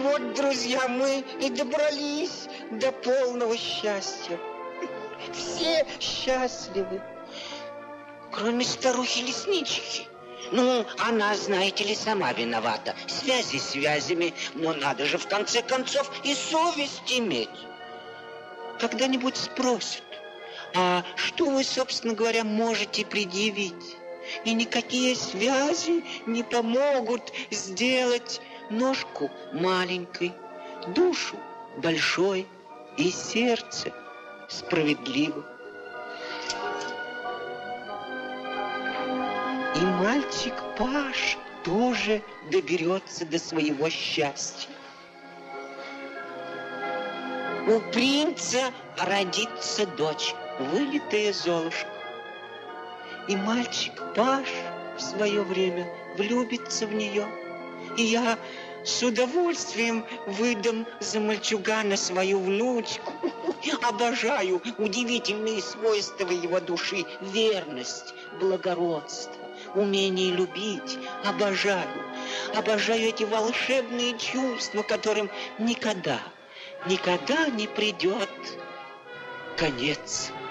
вот, друзья, мы и добрались до полного счастья. Все счастливы, кроме старухи-леснички. Ну, она, знаете ли, сама виновата. Связи связями, но надо же в конце концов и совесть иметь. Когда-нибудь спросят: а что вы, собственно говоря, можете предъявить? И никакие связи не помогут сделать ножку маленькой, душу большой и сердце справедливым. И мальчик Паш тоже доберется до своего счастья. У принца родится дочь, вылитая Золушка. И мальчик Паш в свое время влюбится в нее. И я с удовольствием выдам за мальчугана свою внучку. Обожаю удивительные свойства его души: верность, благородство, умение любить. Обожаю эти волшебные чувства, которым никогда не придет конец.